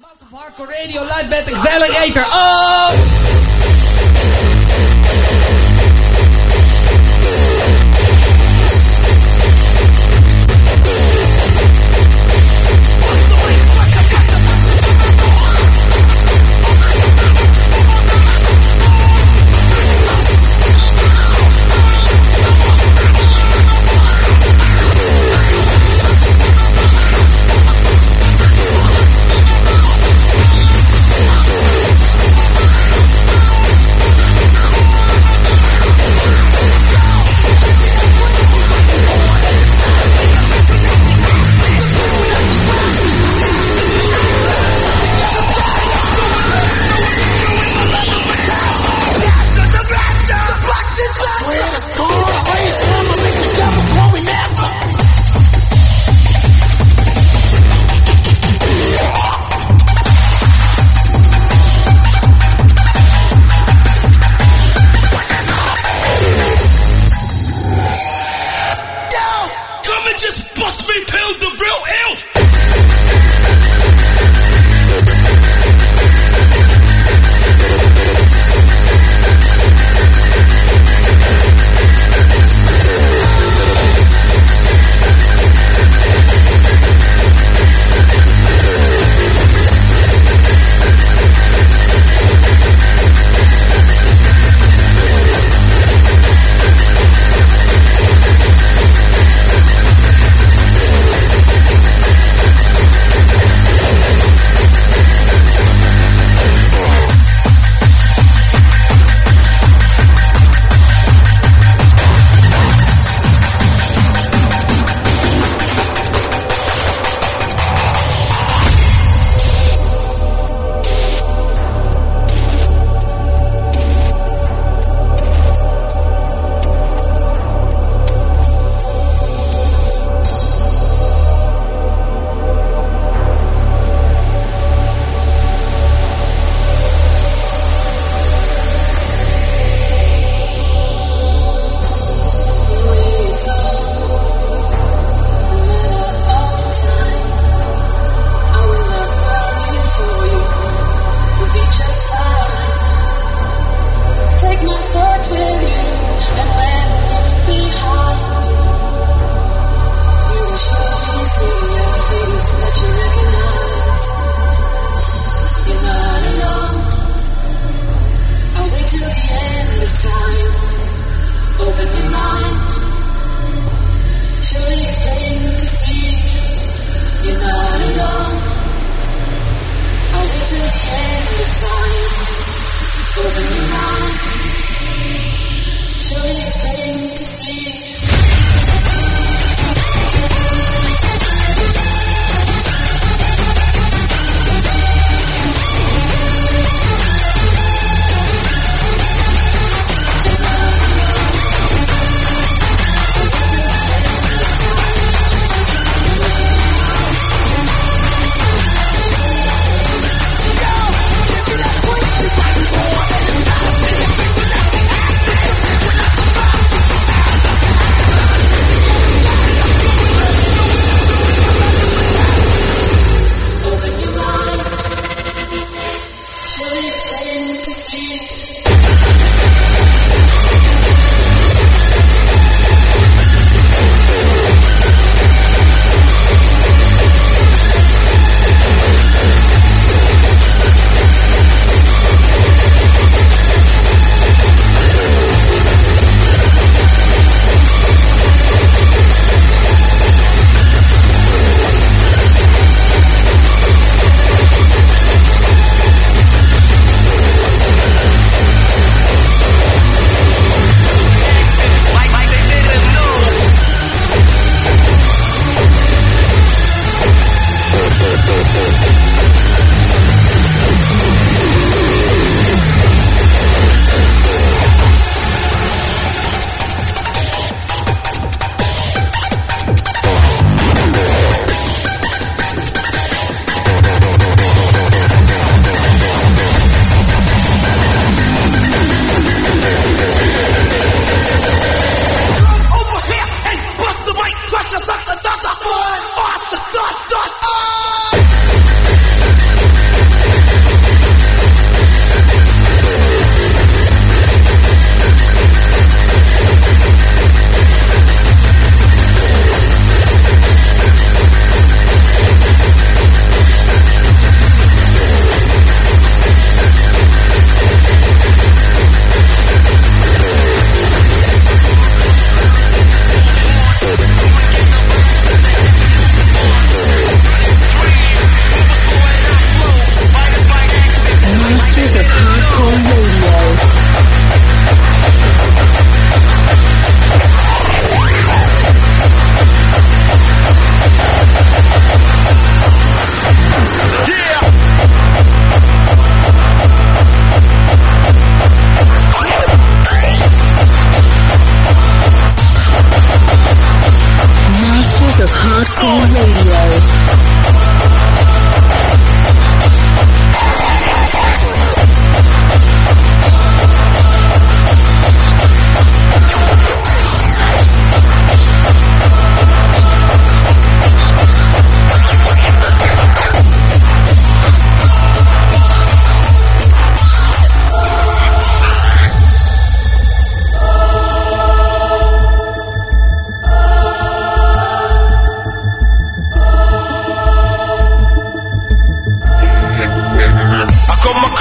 Hardcore Radio live met Xeligator. Oh!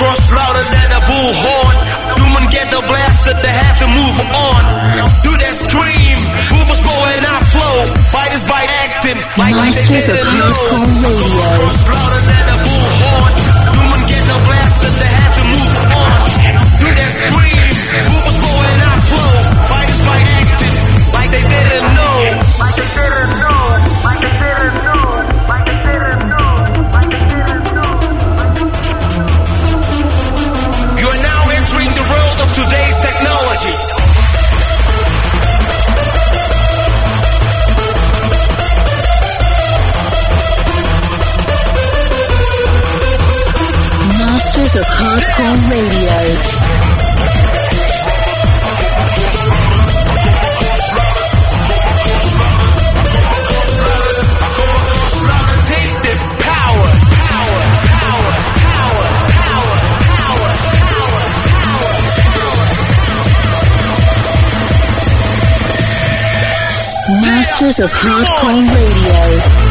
cross louder than a bullhorn. Human get the blasted, they have to move on. Do that scream, movers blowing our flow. Fighters by acting like they didn't know. Cross louder than a bullhorn. Human get the blasted, they have to move on. Do that scream, movers blowing our flow. Fighters by acting like they didn't know. Like they didn't know. Like they didn't know. Like they didn't know. Like they didn't know. You are now entering the world of today's technology. Masters of Hardcore Radio. Masters of Hardcore Radio.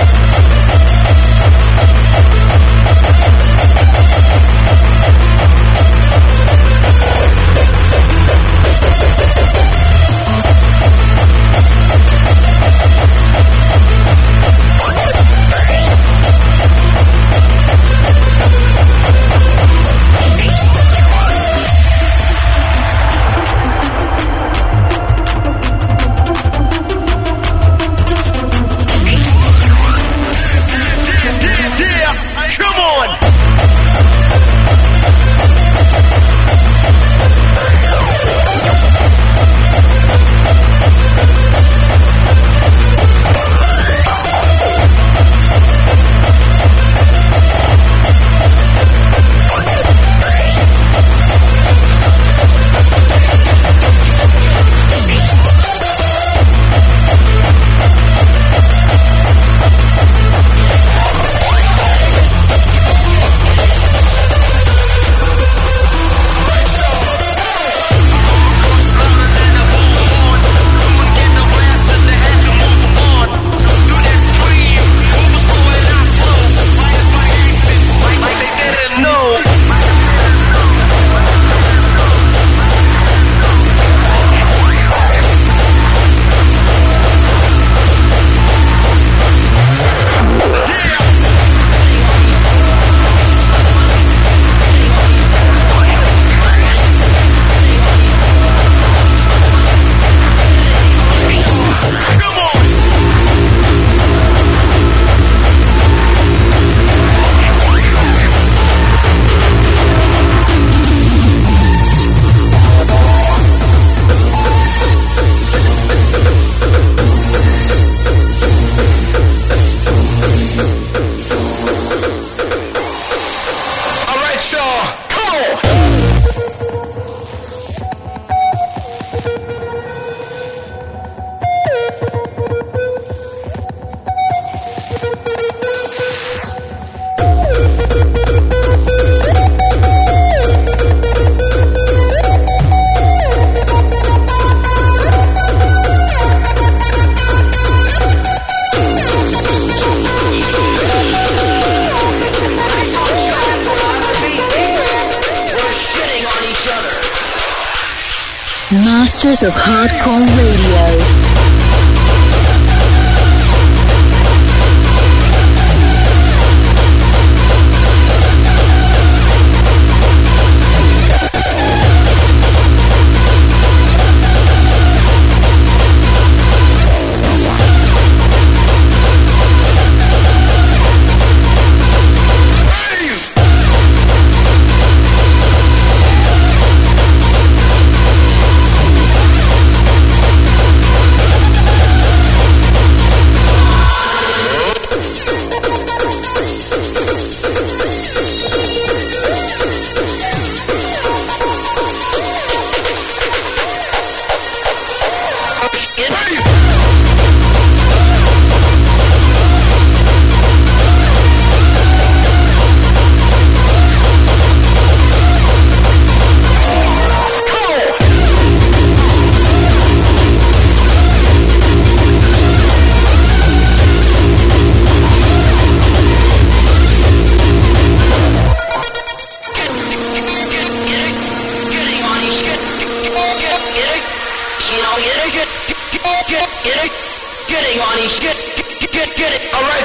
Masters of Hardcore Radio.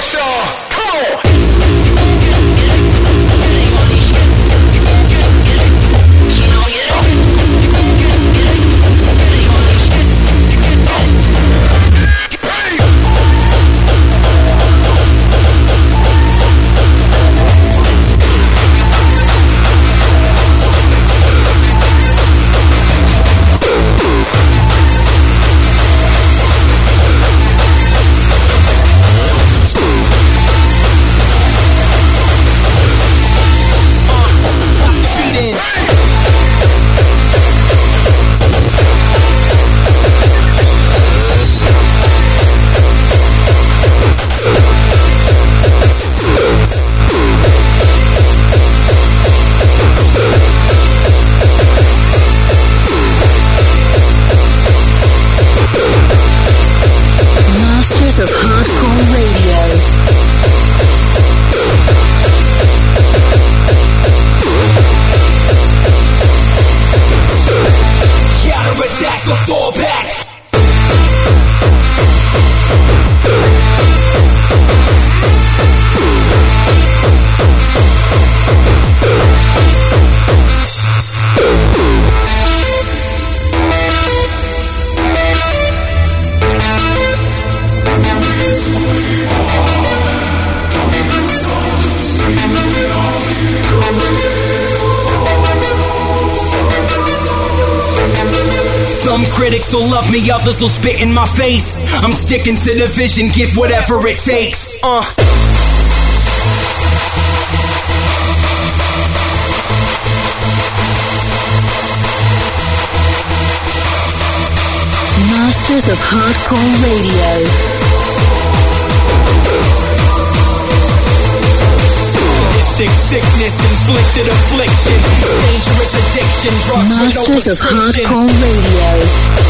Bradshaw. Come on. Masters of Hardcore Radio. Counterattack or fall back. Some critics will love me, others will spit in my face. I'm sticking to the vision, give whatever it takes. Masters of Hardcore Radio. Sickness, inflicted affliction, dangerous addiction, drugs Masters with no of prescription. Hardcore Radio.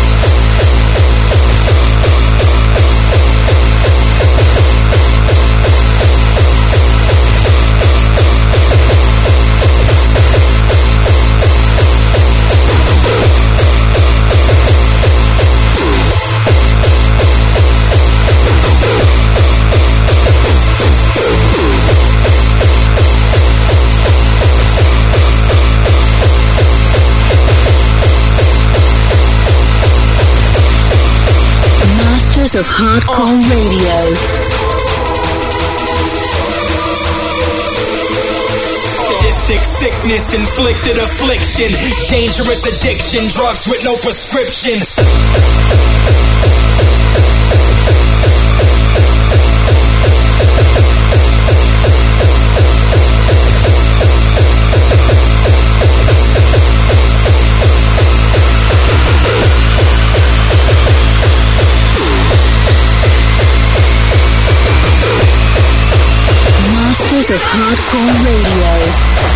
Masters of Hardcore Radio. Sadistic sickness, inflicted affliction, dangerous addiction, drugs with no prescription. Masters of Hardcore Radio.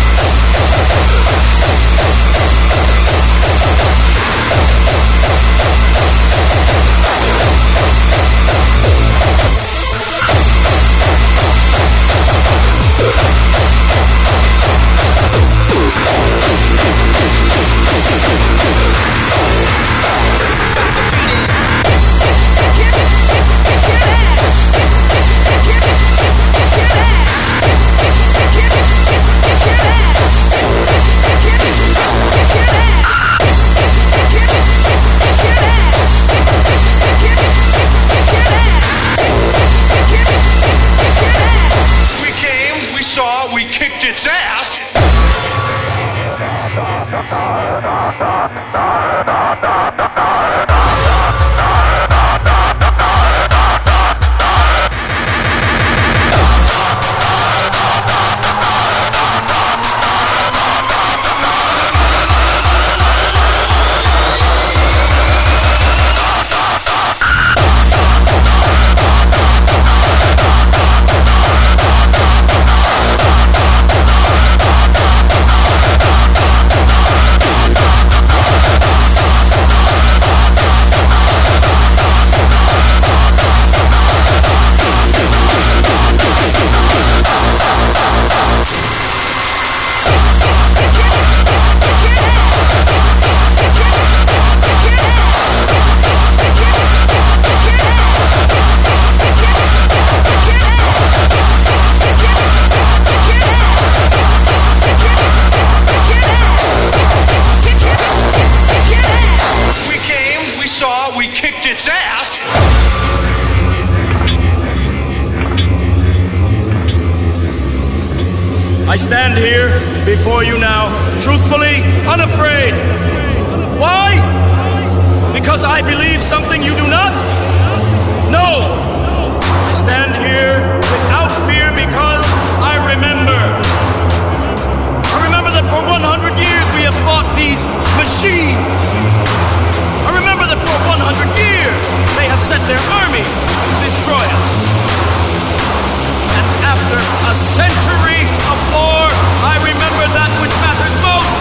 I stand here before you now, truthfully, unafraid. Why? Because I believe something you do not? No. I stand here without fear because I remember. I remember that for 100 years we have fought these machines. I remember that for 100 years they have set their armies to destroy us. And after a century of war, I remember that which matters most.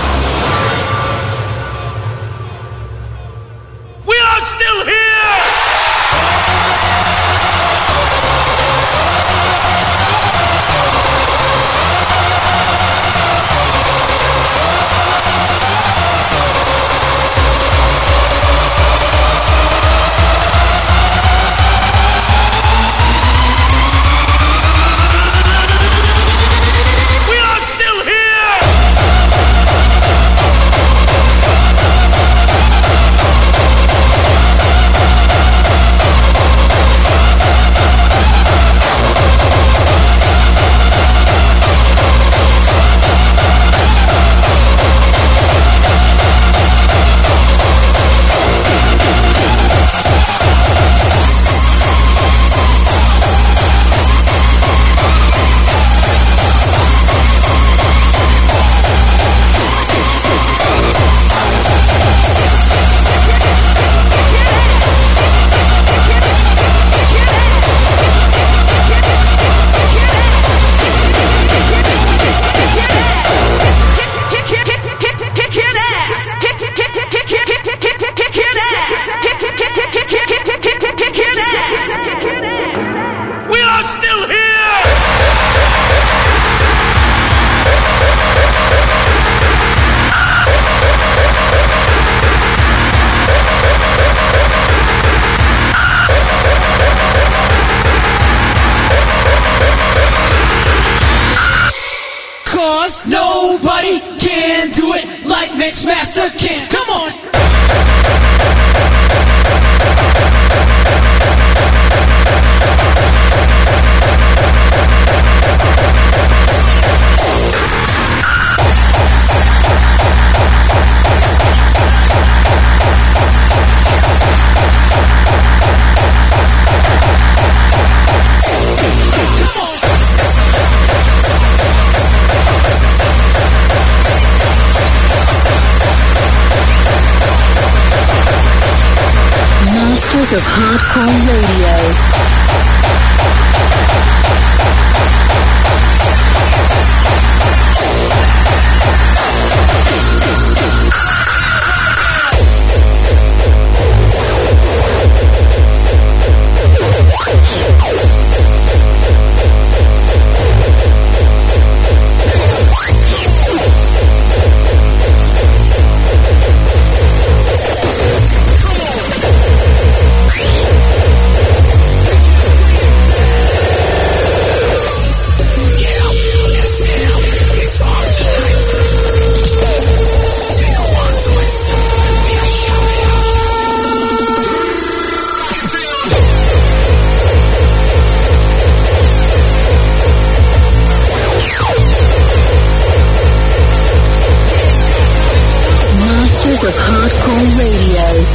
We are still here! Nobody can do it like Mixmaster can. Come on. Masters of Hardcore Radio. Of Hardcore Radio.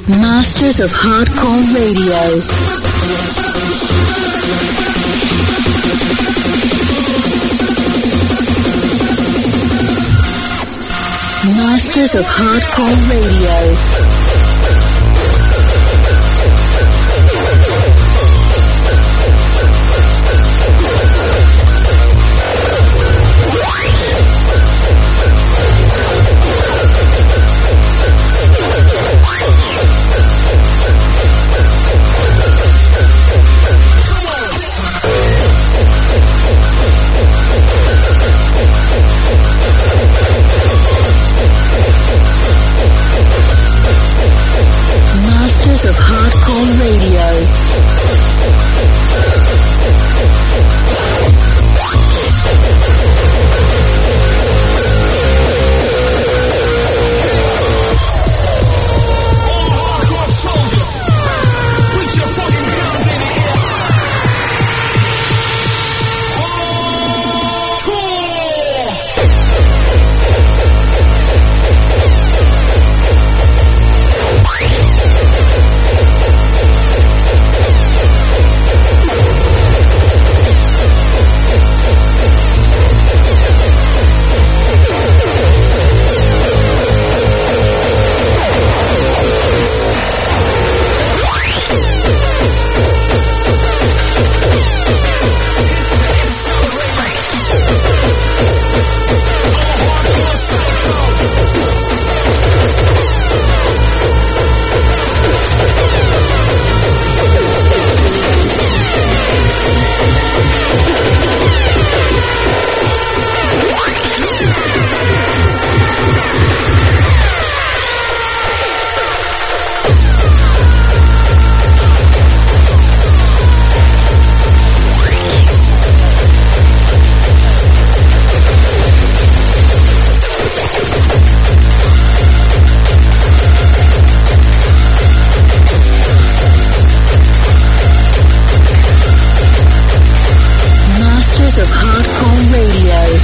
Masters of Hardcore Radio. Masters of Hardcore Radio. Masters of Hardcore Radio. Masters of Hardcore Radio.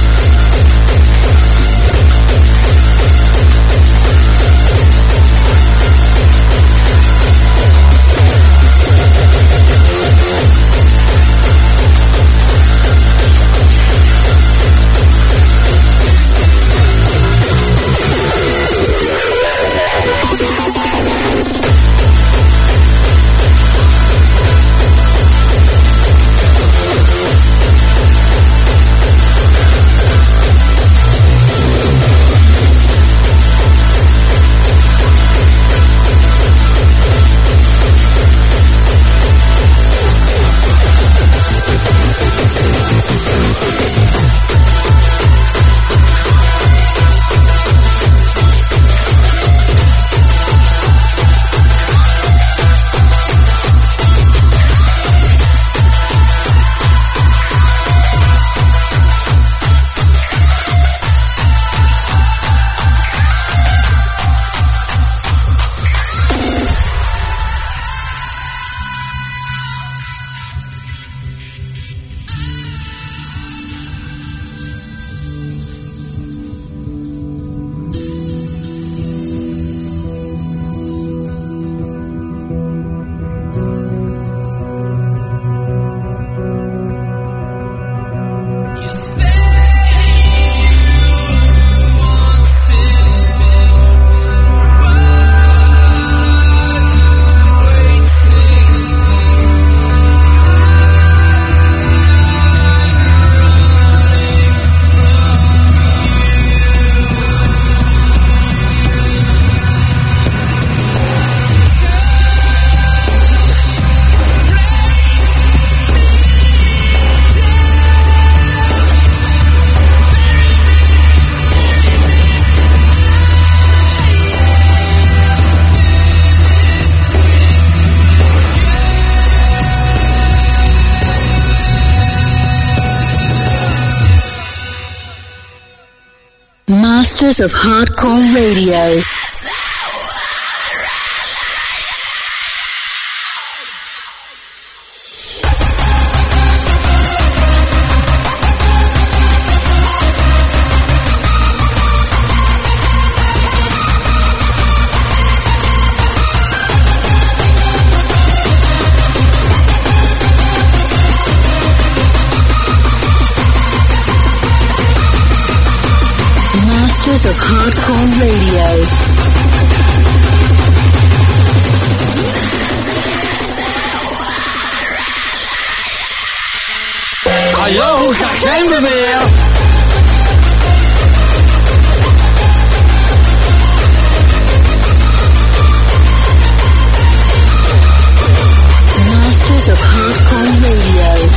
Masters of Hardcore Radio. Masters of Hardcore Radio. Hallo, daar zijn we weer. Masters of Hardcore Radio.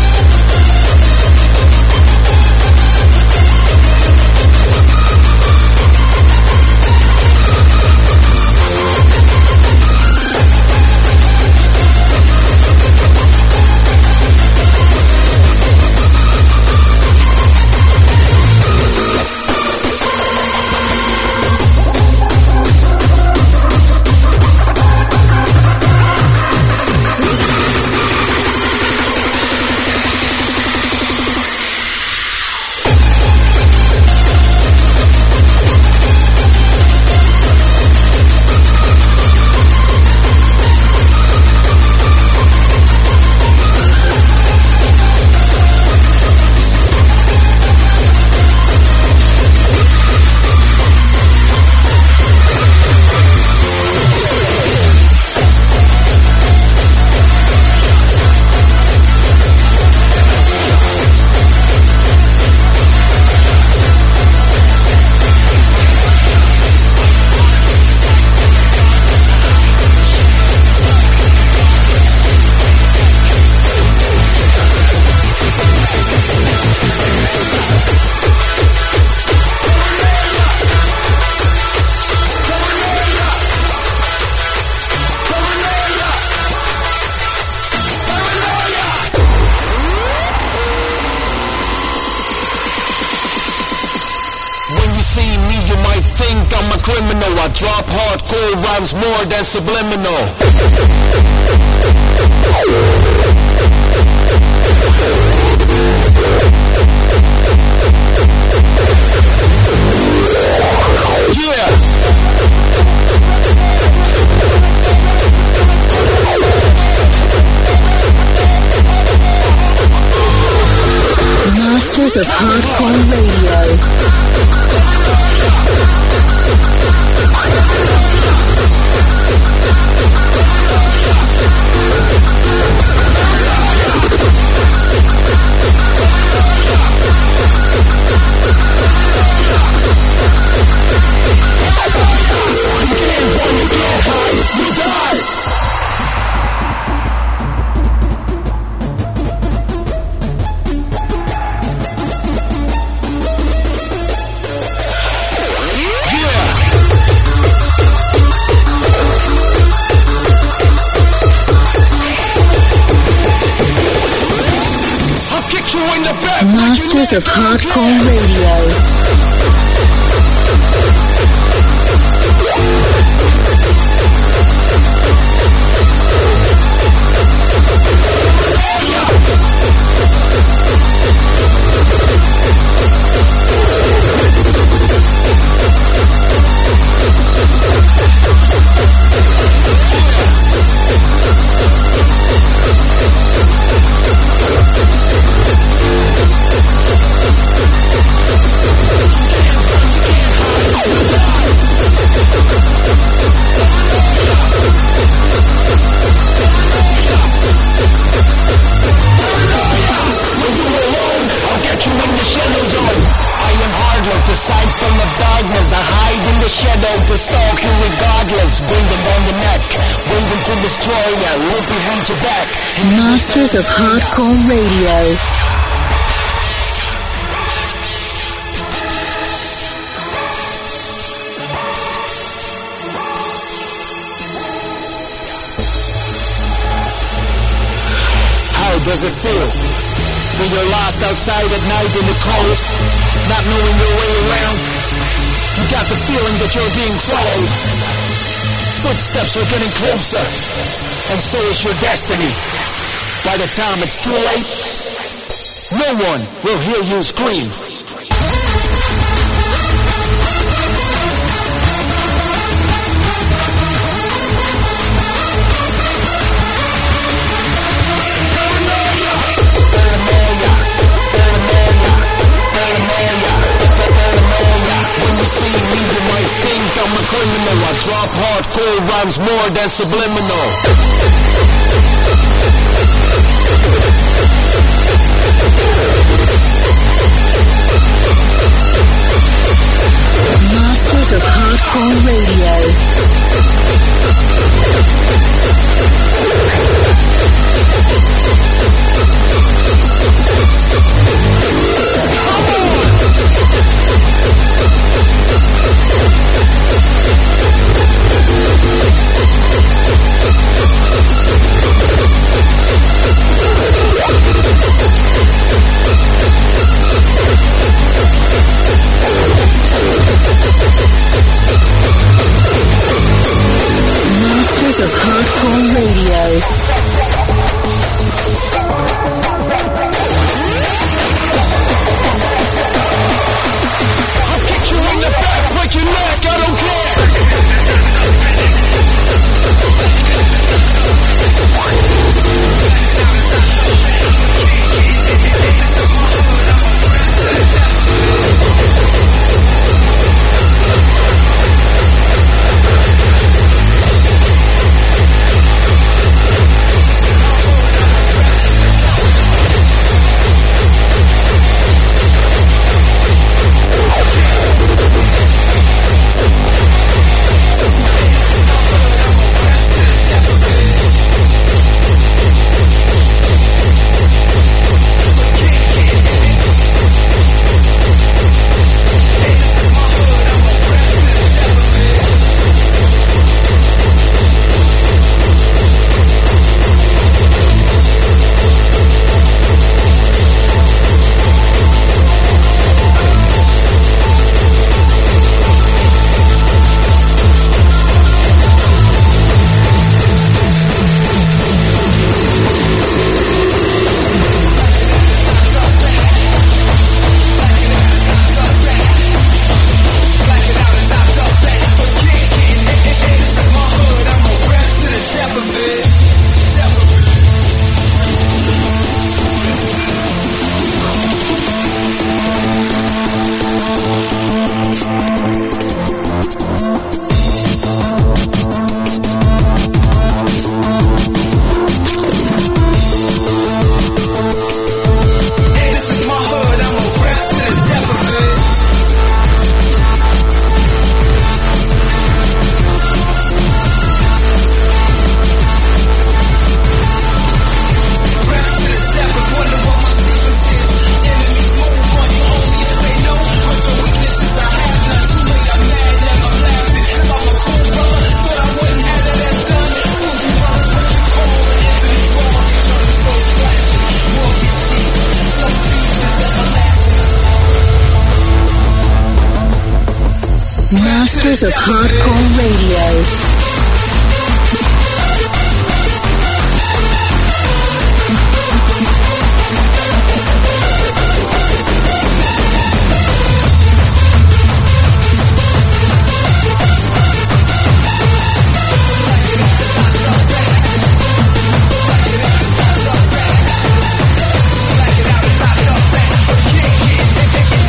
Drop hardcore rhymes more than subliminal. Yeah. Masters of Hardcore Radio. Masters of Hardcore Radio. To stalk you regardless, bring them on the neck, bring them to destroy ya, look behind your back. Masters of Hardcore Radio. How does it feel when you're lost outside at night in the cold, not knowing your way around? You got the feeling that you're being followed. Footsteps are getting closer, and so is your destiny. By the time it's too late, no one will hear you scream. When you see me hardcore rhymes more than subliminal. Masters of Hardcore Radio. Masters of Hardcore Radio. I'll kick you in the back, break your neck, I don't care. Masters of Hardcore Radio.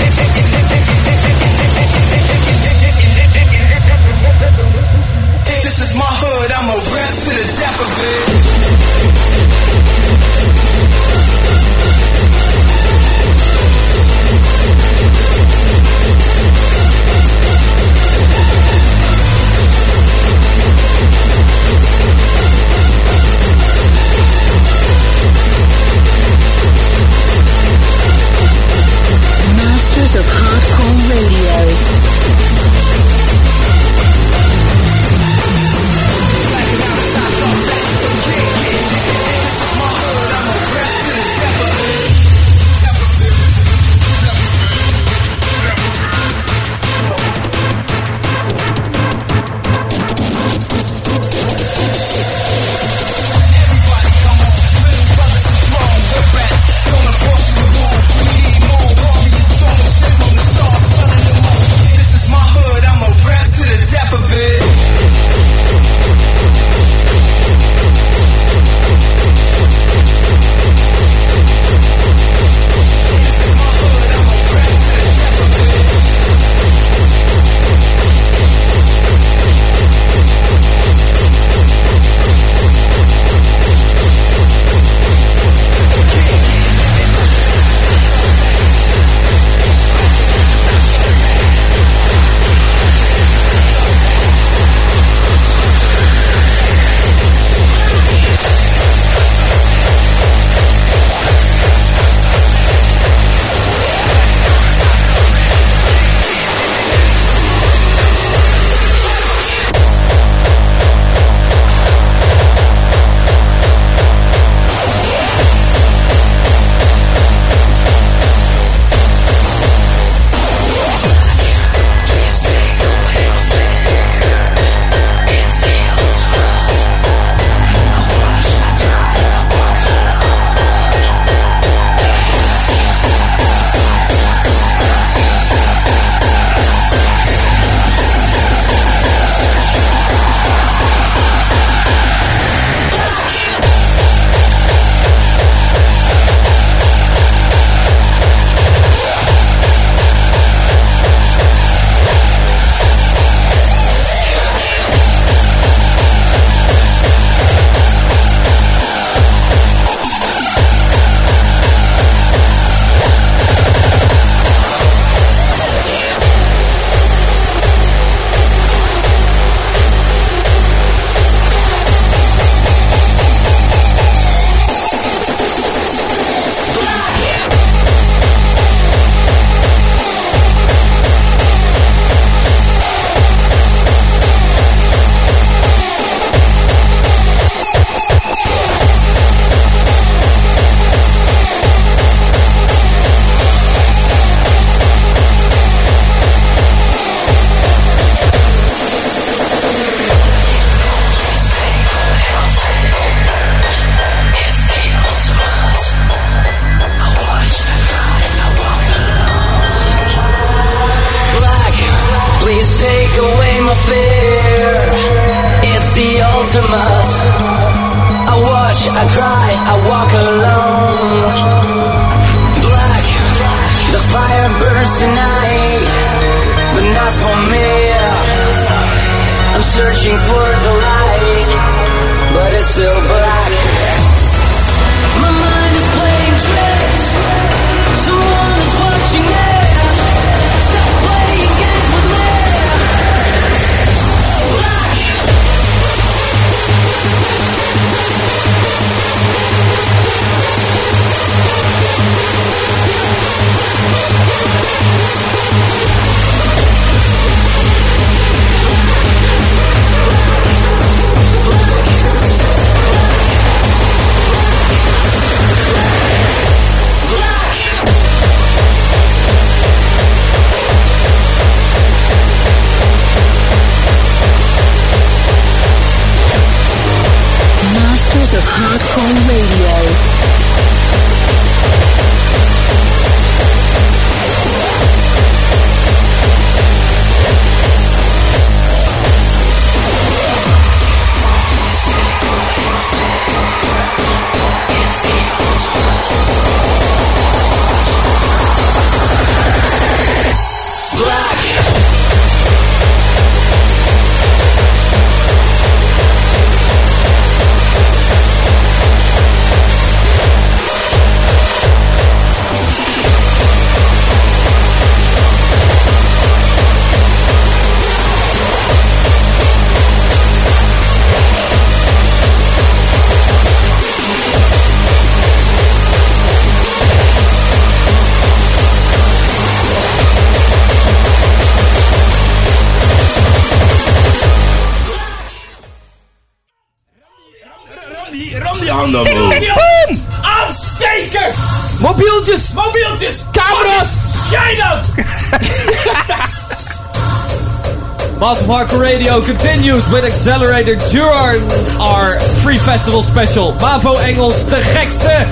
It is ultimate. I watch, I cry, I walk alone. Black, the fire burns tonight, but not for me. I'm searching for the light, but it's still black. My mind is playing tricks. Someone is watching me. Stop playing games with me. Black. Masters of Hardcore Radio. Aanstekers! Mobieltjes! Camera's! Schijnen! Master of Hardcore Radio continues with Accelerator during our free festival special. Mavo Engels, de gekste!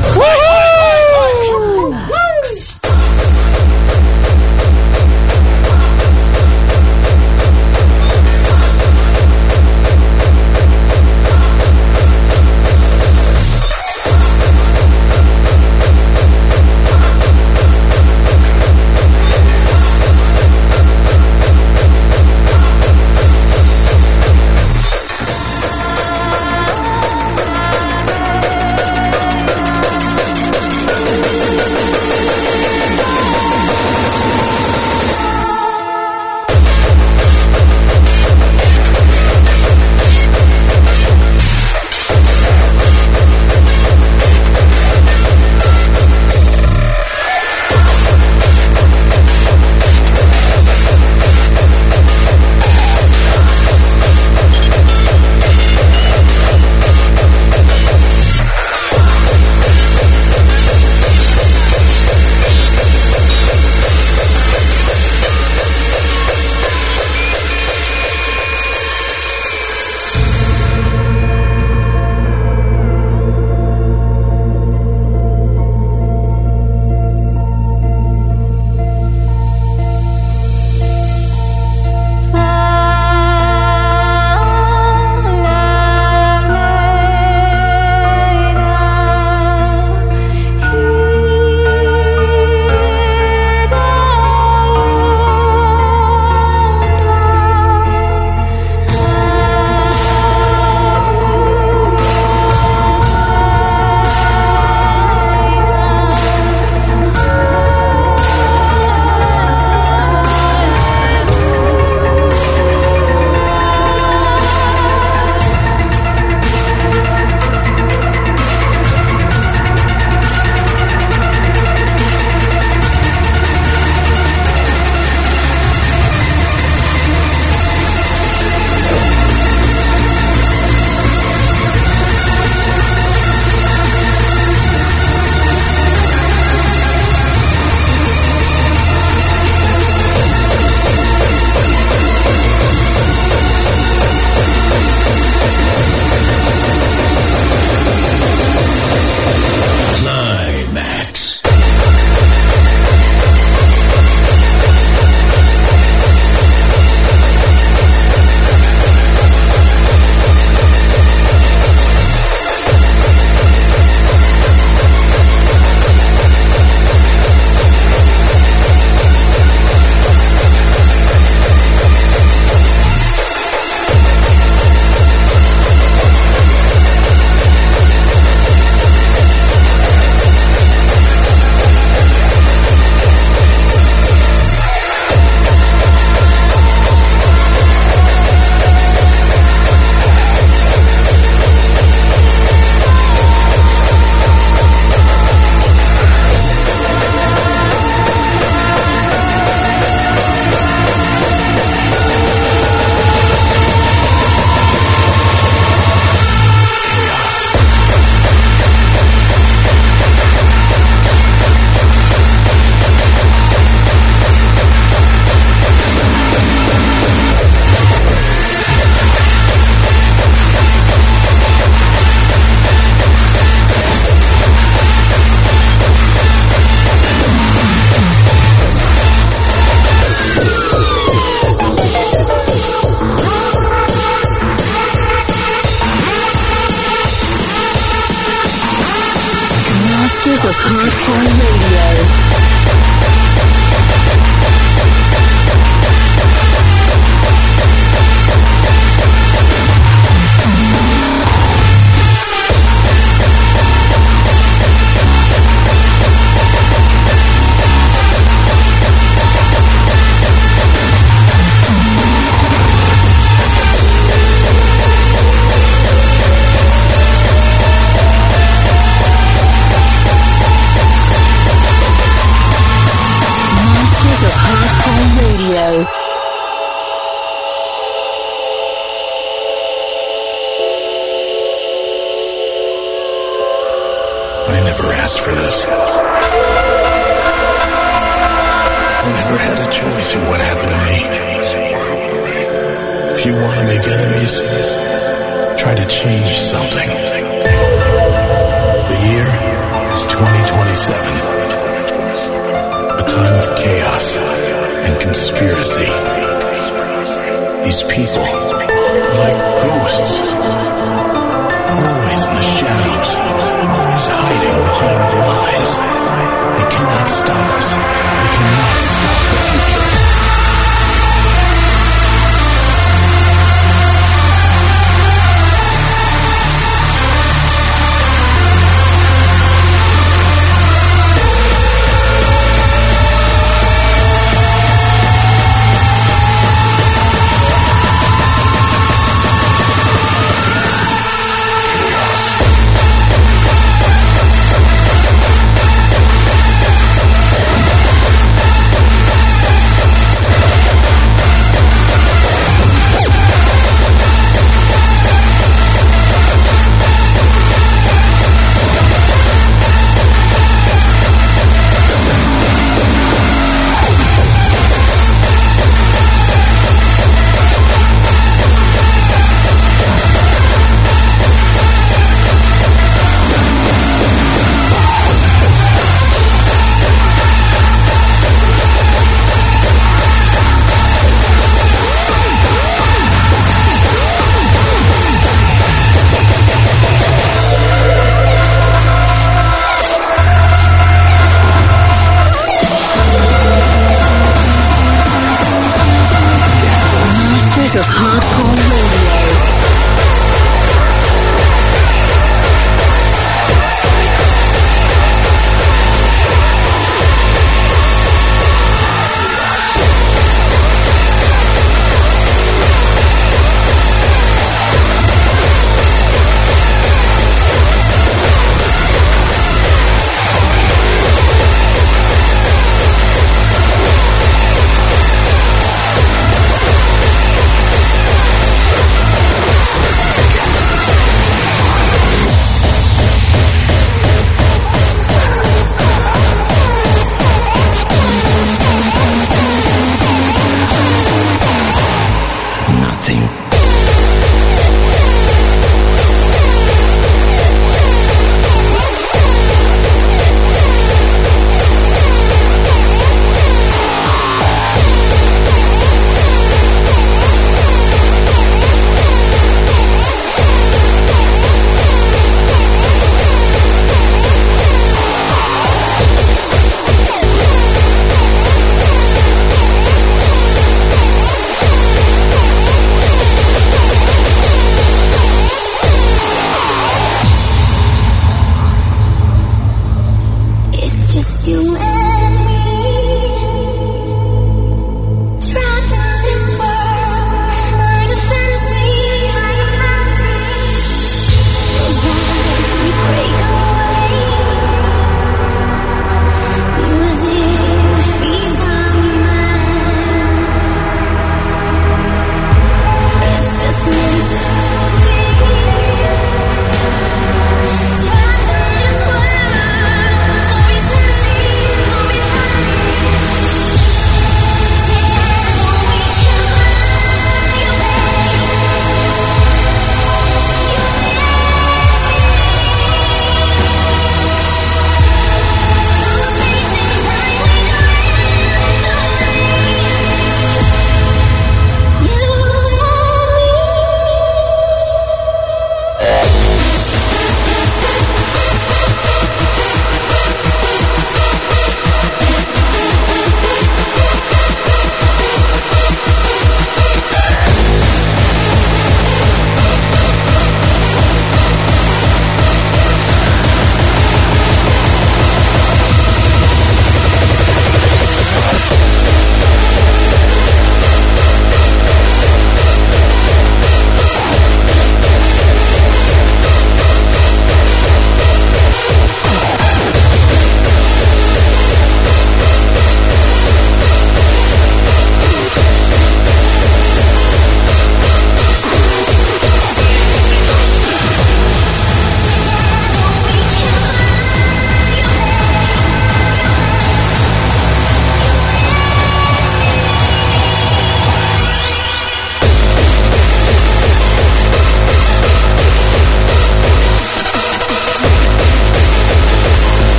Masters of Hardcore Radio. I never asked for this. I never had a choice in what happened to me. If you want to make enemies, try to change something. The year is 2027. A time of chaos and conspiracy. These people are like ghosts, always in the shadows, always hiding behind lies. They cannot stop us. They cannot stop the future.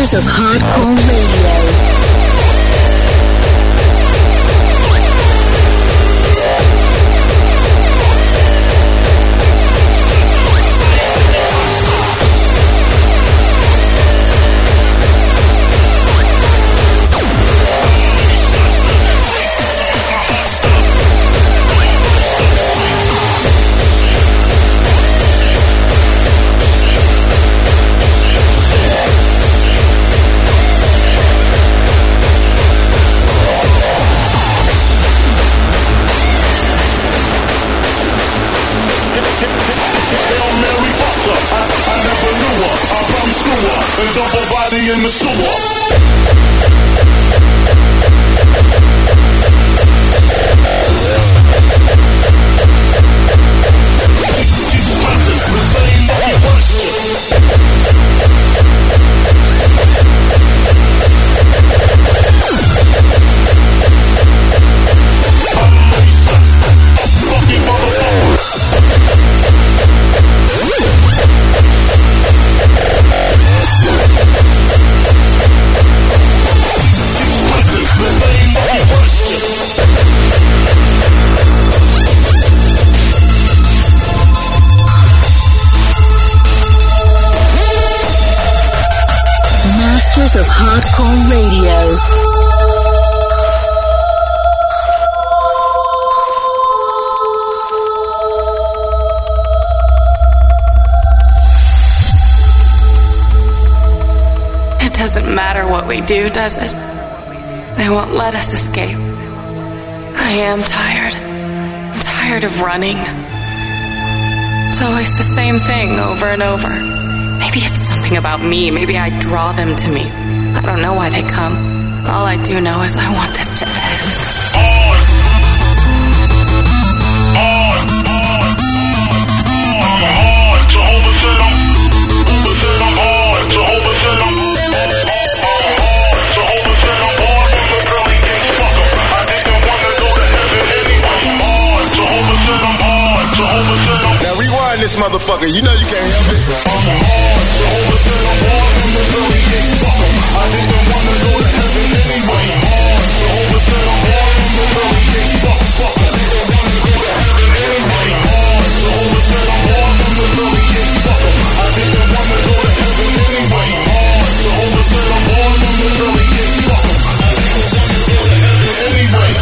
Masters of Hardcore Radio. And dump a body in the sewer. Keep stressing the same fucking question. Unleash fucking motherfuckers. Masters of Hardcore Radio. It doesn't matter what we do, does it? They won't let us escape. I am tired. I'm tired of running. It's always the same thing over and over. Maybe it's something about me. Maybe I draw them to me. I don't know why they come. All I do know is I want this to end. Now rewind this motherfucker, you know you can't help it. Jehovah said I'm born from the belly gate, fuck 'em. I didn't wanna go to heaven anyway. Jehovah said I'm born from the belly gate, fuck 'em. I didn't wanna go to heaven anyway. Jehovah said I'm born from the belly gate, fuck 'em. I didn't wanna go to heaven anyway. Jehovah said I'm born from the belly gate, fuck 'em. I didn't wanna go to heaven anyway.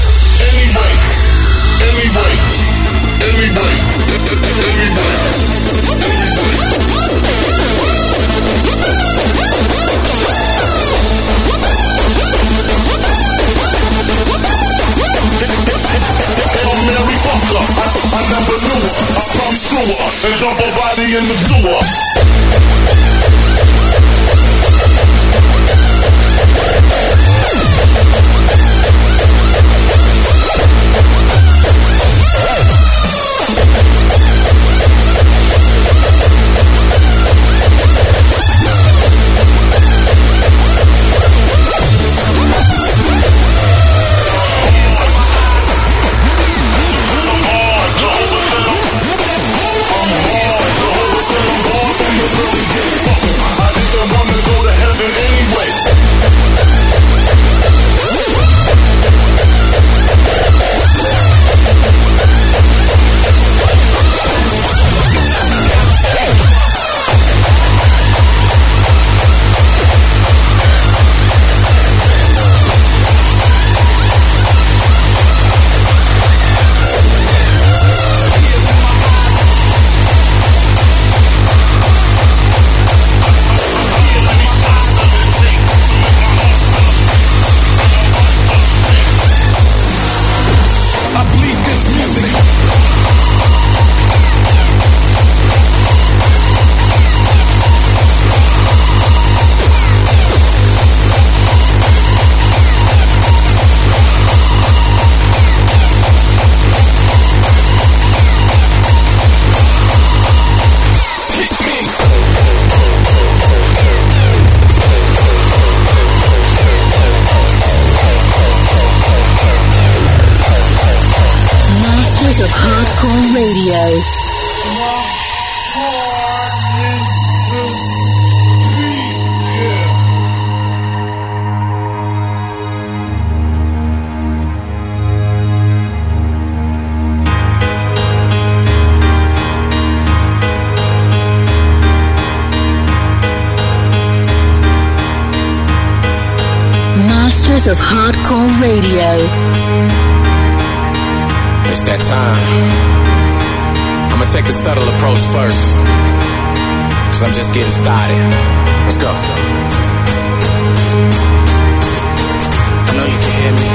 I never knew her. I come through her and dump her body in the sewer. Of Hardcore Radio. Masters of Hardcore Radio. It's that time. I'ma take the subtle approach first, cause I'm just getting started. Let's go. I know you can hear me.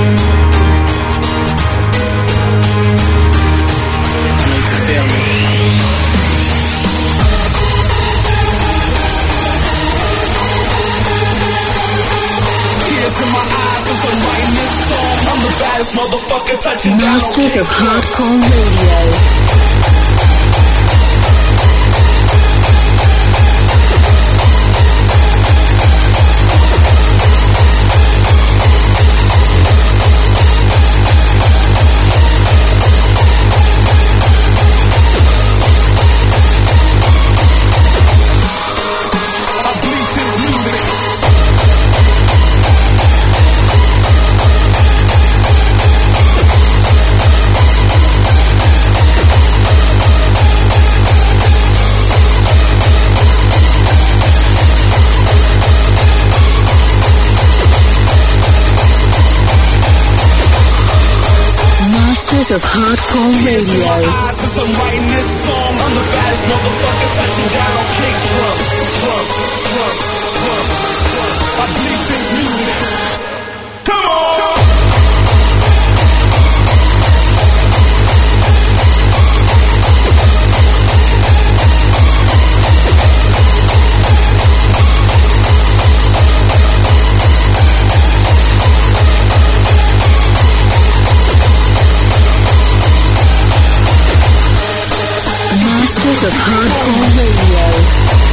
I know you can feel me. Motherfucker touching Masters of Hardcore Radio. Masters of Hardcore Radio. As I'm writing this song, I'm the baddest motherfucker touching down on kick drums. I bleed this music. Come on! Masters of Hardcore Radio.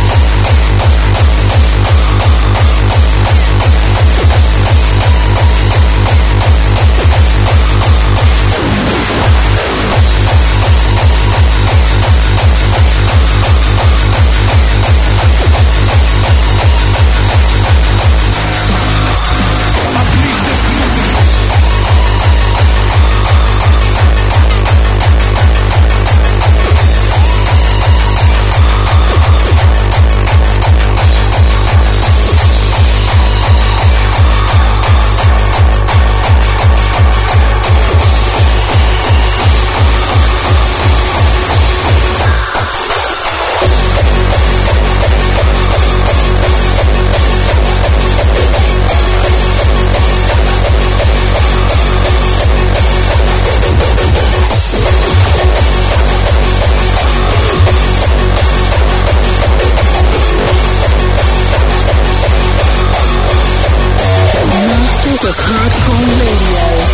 Of Hardcore Radio.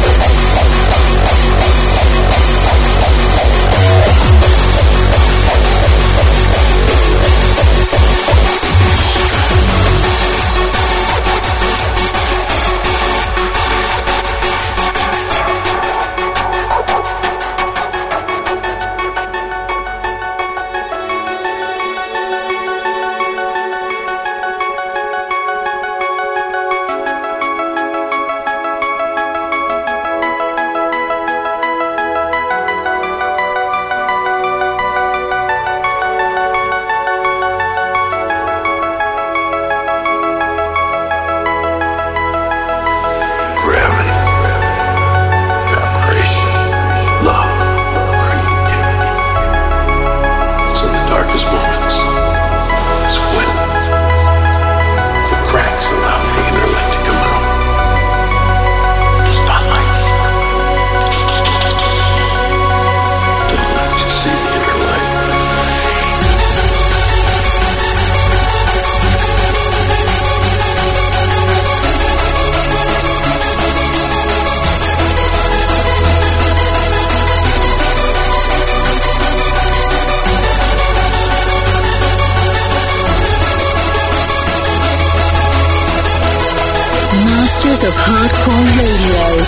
Masters of Hardcore Radio.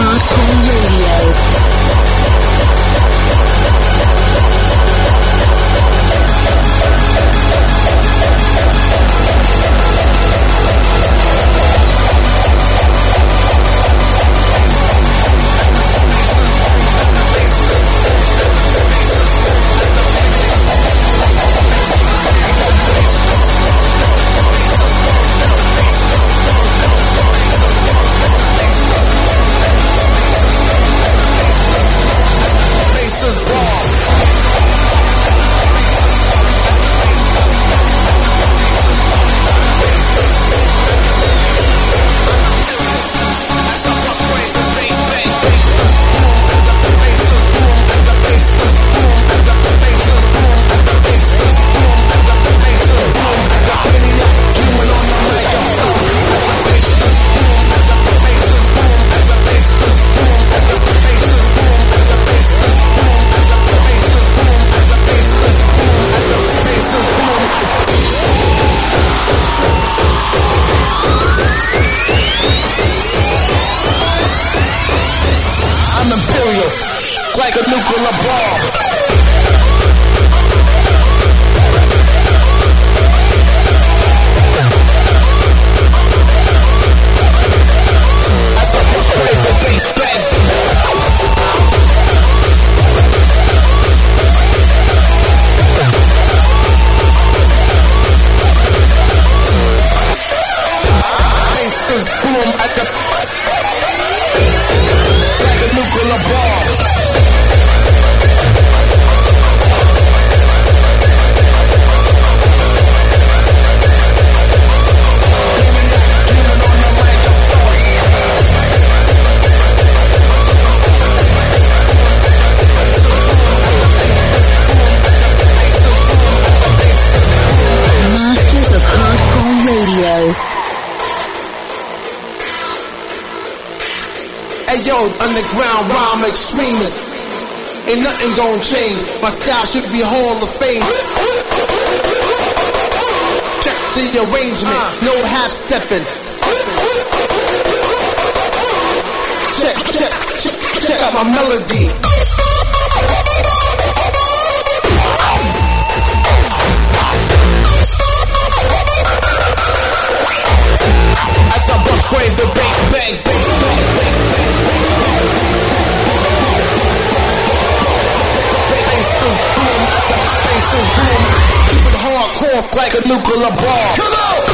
Hardcore Radio. Like a nuclear bomb. As I push away the bass band. Bass is boom at the like a nuclear bomb. Ayo, underground rhyme extremist. Ain't nothing gon' change. My style should be Hall of Fame. Check the arrangement, no half stepping. Check out my melody. As I bust waves, the bass bangs. Keep it hardcore like a nuclear bomb. Come on!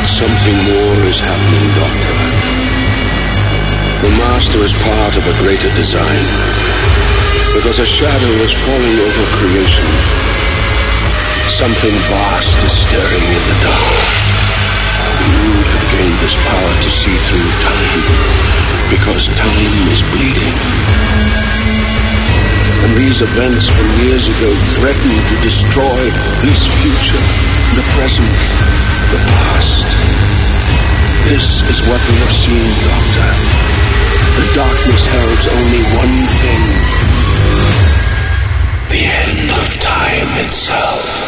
Something more is happening, Doctor. The Master is part of a greater design, because a shadow is falling over creation. Something vast is stirring in the dark. You have gained this power to see through time, because time is bleeding. And these events from years ago threaten to destroy this future, the present, the past. This is what we have seen, Doctor. The darkness heralds only one thing: the end of time itself.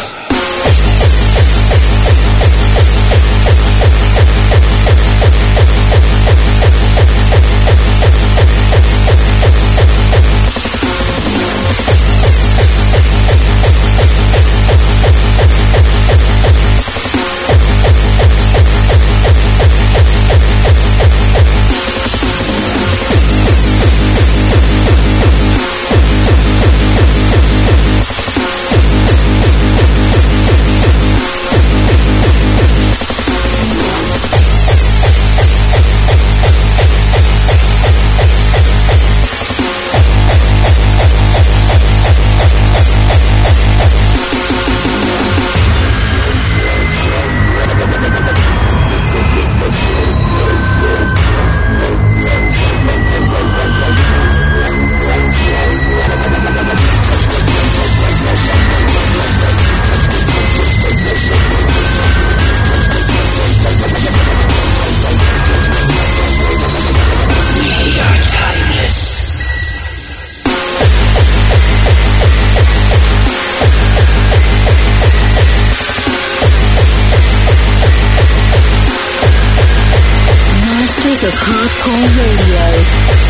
Of Hardcore Radio.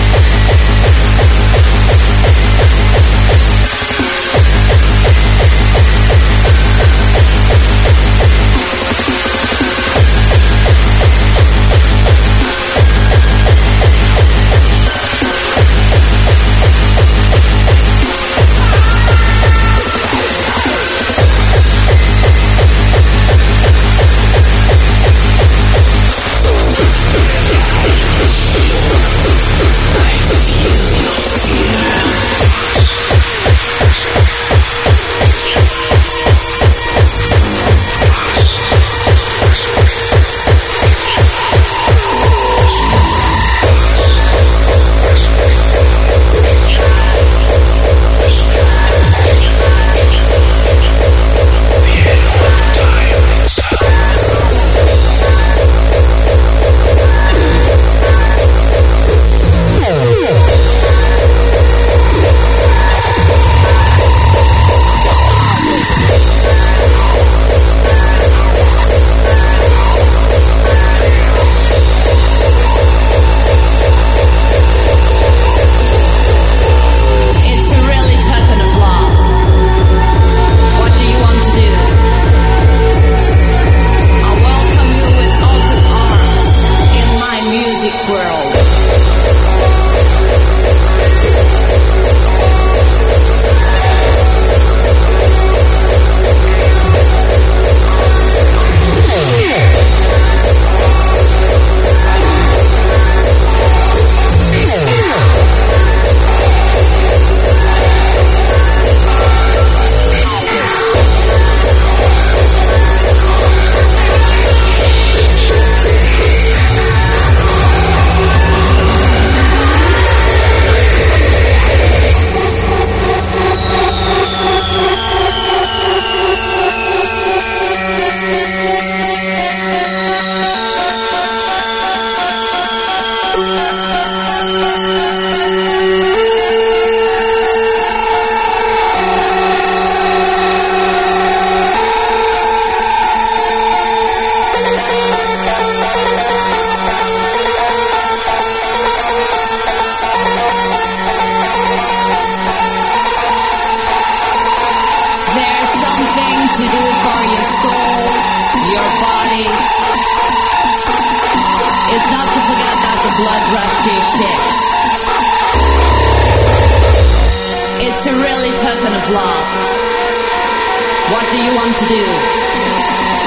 It's a really token of love. What do you want to do? I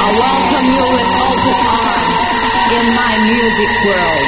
welcome you with open arms in my music world.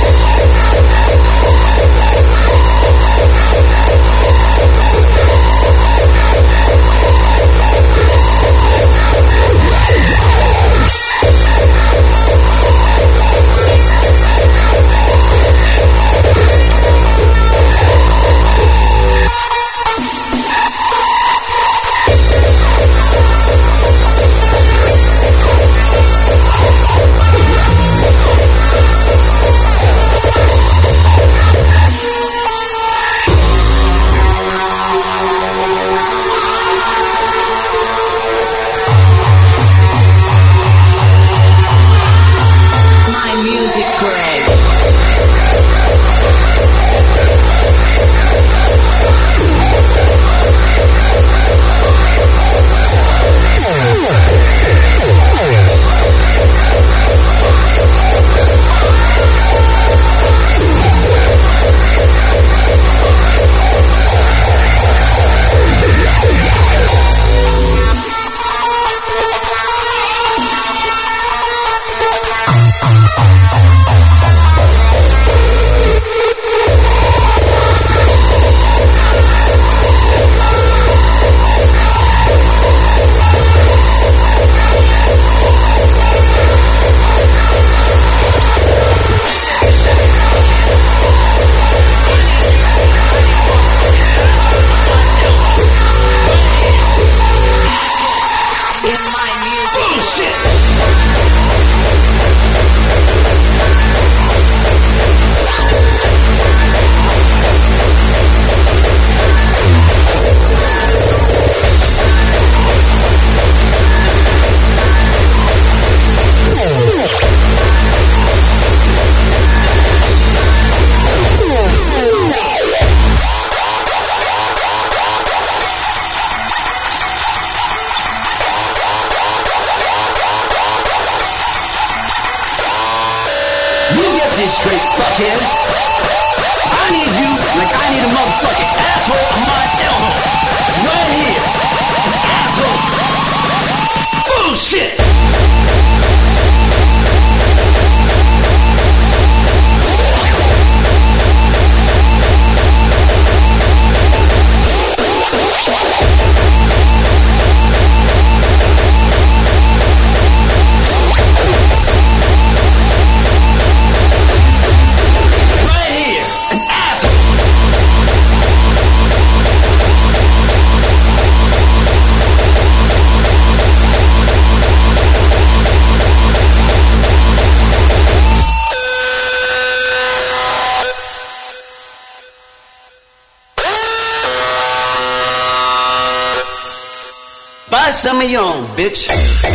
Some of your own, bitch.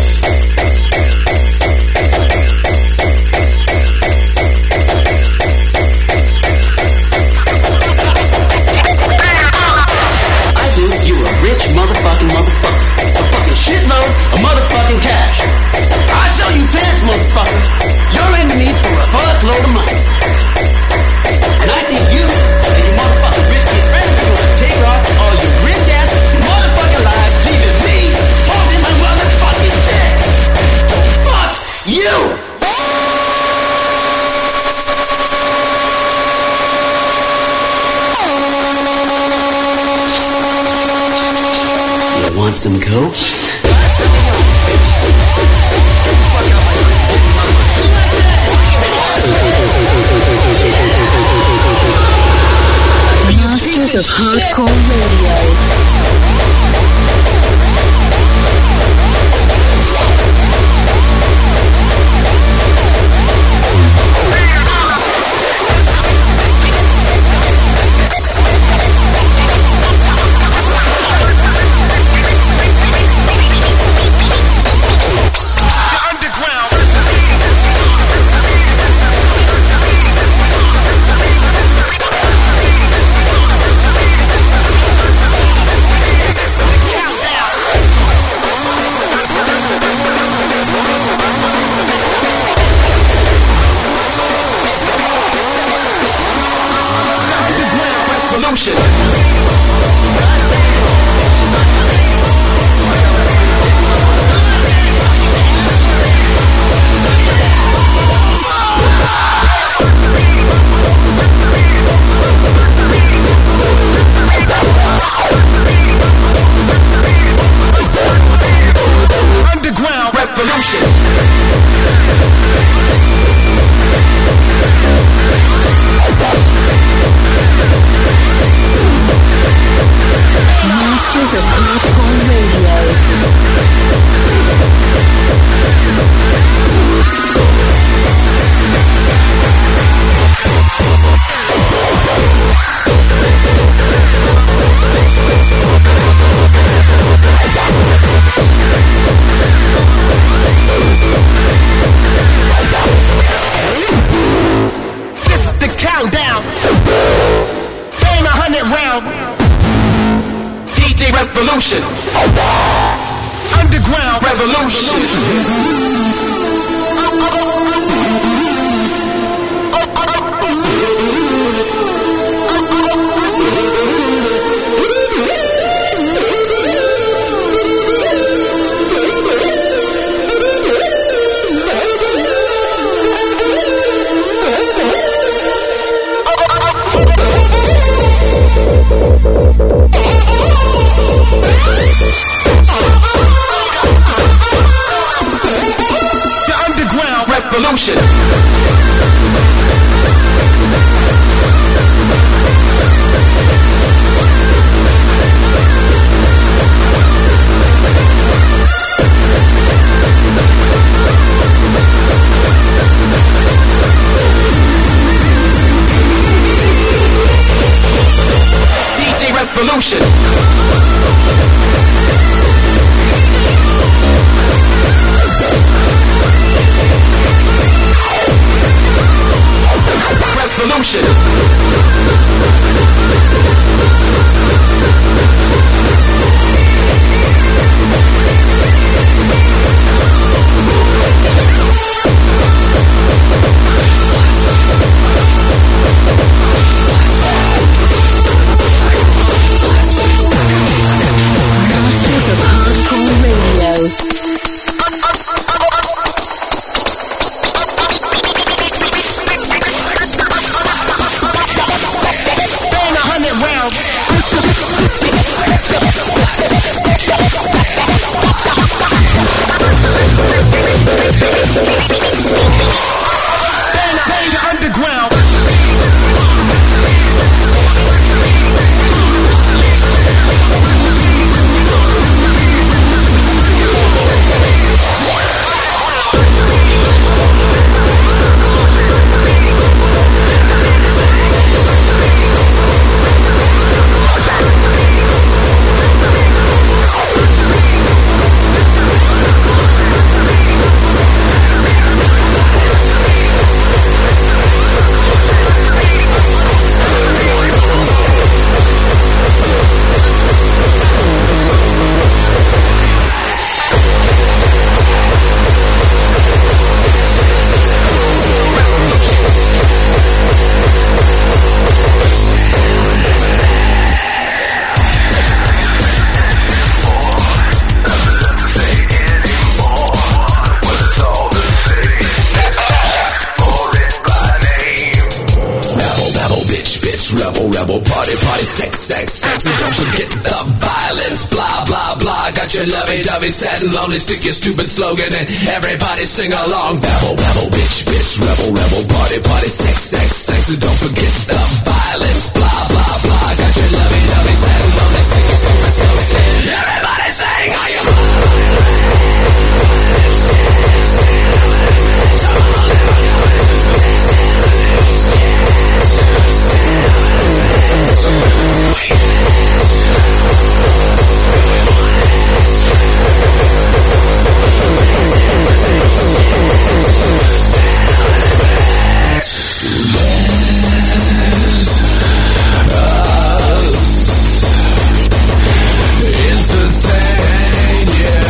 I think you're a rich motherfucker. A fucking shitload of motherfucking cash. I sell you dance, motherfucker. You're aiming me for a fuckload of money. And I think you and your motherfucking rich kid friends are gonna take off all your rich ass motherfucking lives, leaving me holding my motherfucking debt. Fuck you! You want some coke? Masters of Hardcore Radio. Underground. Underground revolution. Revolution. DJ Revolution. Revolution. Masters of Hardcore Radio. Rebel, party, sex, and don't forget the violence, blah, blah, blah. Got your lovey-dovey, sad and lonely, stick your stupid slogan and everybody sing along. Babble, bitch, rebel, party, sex, and don't forget the violence, blah, blah, blah. Got your lovey-dovey, sad and lonely, stick your stupid slogan and everybody sing, are you entertain, yeah.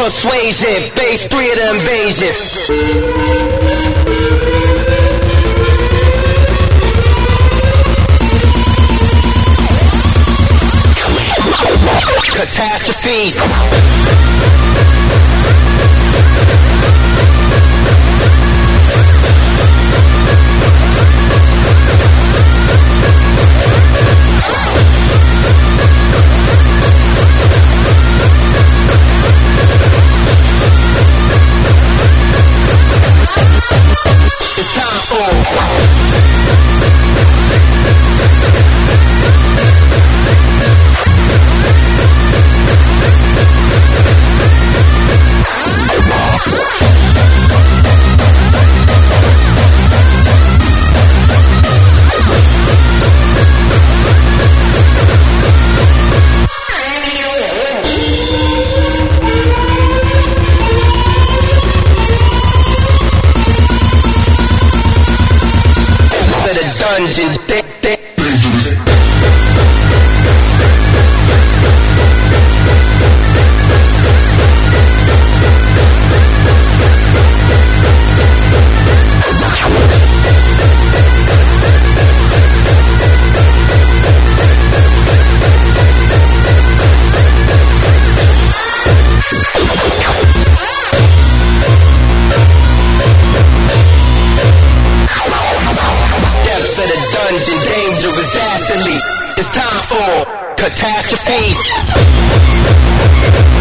persuasion, phase 3 of the invasion. Catastrophes. It's time for dungeon. Dungeon, dangerous, dastardly. It's time for catastrophes.